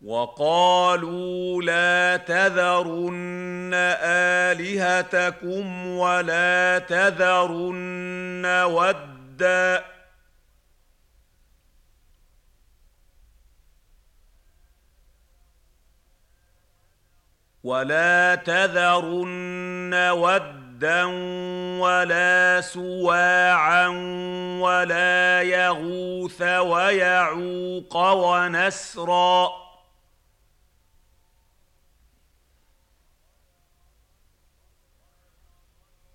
وقالوا لا تذرن آلهتكم ولا تذرن ودا ولا سواعا ولا يغوث ويعوق ونسرا